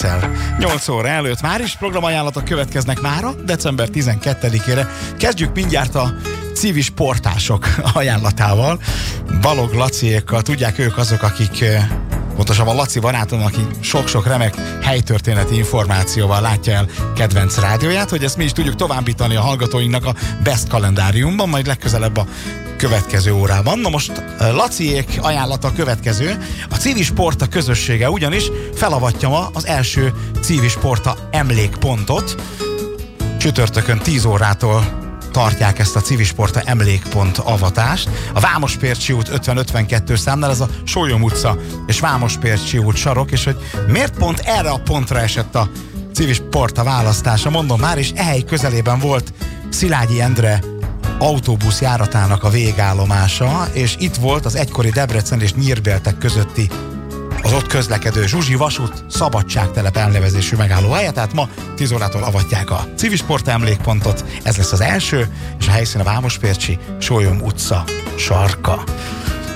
perccel 8 óra előtt. Már is programajánlatok következnek mára, december 12-ére. Kezdjük mindjárt a civis portások ajánlatával. Balog Laciékkal, tudják, ők azok, akik pontosabban Laci barátom, aki sok-sok remek helytörténeti információval látja el kedvenc rádióját, hogy ezt mi is tudjuk továbbítani a hallgatóinknak a Best kalendáriumban, majd legközelebb a következő órában. Na most Laciék ajánlata a következő. A Civis Porta közössége ugyanis felavatja ma az első Civis Porta emlékpontot. Csütörtökön 10 órától tartják ezt a Civisporta emlékpont avatást. A Vámospércsi út 50-52 számnál, ez a Sólyom utca és Vámospércsi út sarok, és hogy miért pont erre a pontra esett a Civisporta választása, mondom már, és ehely közelében volt Szilágyi Endre autóbuszjáratának a végállomása, és itt volt az egykori Debrecen és Nyírbéltek közötti az ott közlekedő Zsuzsi vasút Szabadságtelep elnevezésű megállóhelye, tehát ma 10 órától avatják a Civisporta emlékpontot, ez lesz az első, és a helyszín a Vámospércsi Sólyom utca sarka.